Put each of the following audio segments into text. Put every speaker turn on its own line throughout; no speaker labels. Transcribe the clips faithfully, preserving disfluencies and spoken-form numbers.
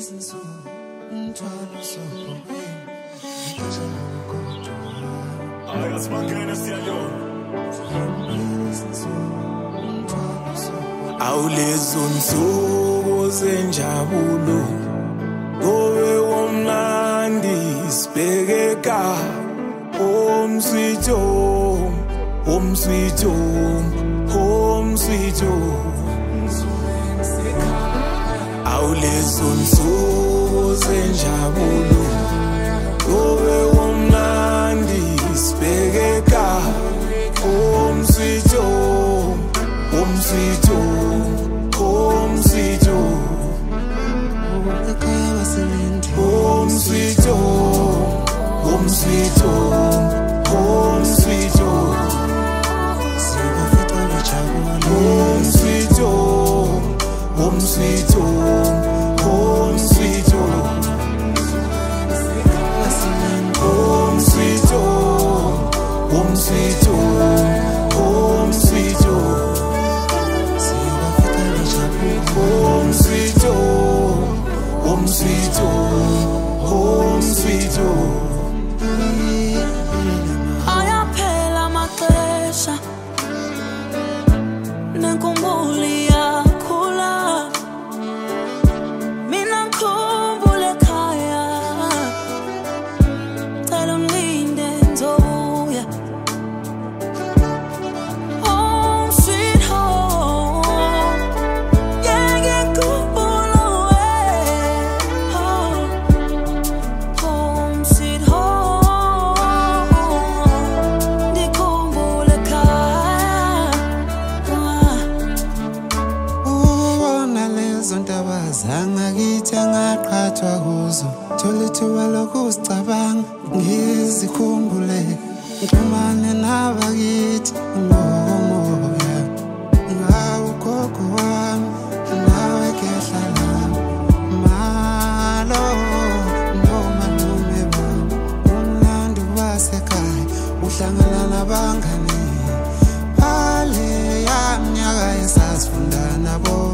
Awulezo nsuku zenjabulo Gowe womnandi sibhekeka Home sweet home Home sweet home Home sweet home Awulezo nsuku zenjabulo Gowe womnandi sibhekeka Home sweet home Home sweet home, home sweet home. Home sweet home, home sweet home, home sweet home. Home sweet home, home sweet home, home sweet home. Home sweet home, home sweet home, home sweet home. Home sweet home, home sweet home, home sweet home.
Ayaphela maxesha nenkumbuli yakhula mina ngikhumbule ekhaya cela ungilinde ngizobuya home sweet home.
Zangakithi angaqhathwa kuzo Tholithuba lokusicabanga ngizikhumbule Ngixhumane nabakithi ngomoya Ngawe ugogo wami nawe kehla lami Malo nomalume bami Umlando wasekhaya uhlangana nabangani Bale yaminyaka esasifunda nabo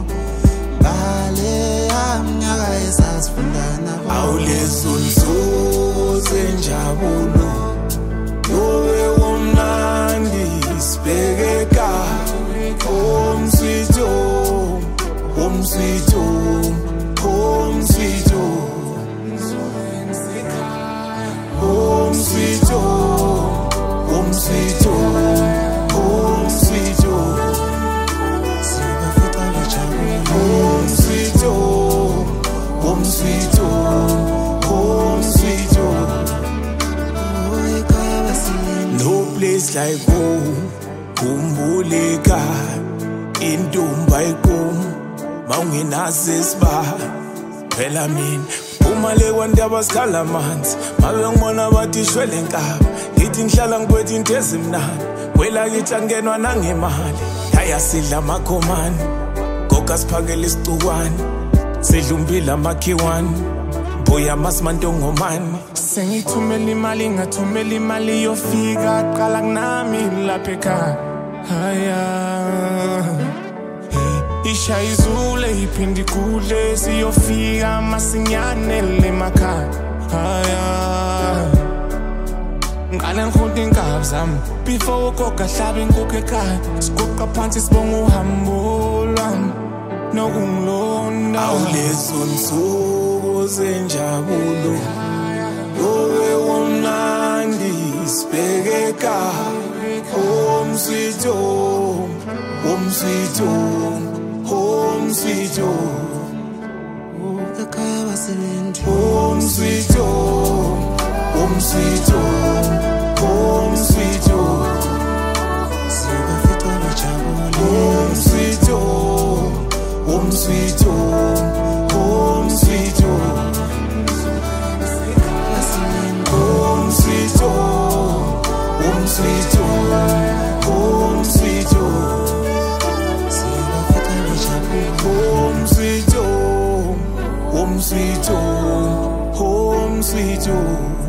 Awulezo nsuku zenjabulo Gowe womnandi sibhekeka Home sweet home, home sweet home, home sweet home. Home sweet home, home sweet home, home sweet home. Home sweet home, home sweet home, home sweet home. No place like home, kumbuleka indumba iqom mawungenazi isiba phela mina umale kwandaba sikhala amanzi mabe ngibona bathi shwele nkaba ngithi ngihlala ngibethe into ezimnandi wela kithi angenwa nangemali yaya sidla amakhomani goga siphakela isicukwane sidla umbila amakhiwane boya masimantongomani sengithumela imali ngathumela imali yofika qala kunami lapha ekhaya haya isha izule iphindi kudle siyofika masinyane lemakhaya haya ngale ngikhunta inkaba zami before ugoga hlaba inkukhu ekhaya siguqa phansi sibonga uhambo lwami nokungilonda awulezo nsuku zenjabulo Gowe womnandi sibhekeka Home sweet home, home sweet home, home sweet home. Home sweet home, home sweet home, home sweet home. Home sweet home, home sweet home, home sweet home. Home sweet home, home sweet home, home sweet home. Home sweet home, home sweet home, home sweet home.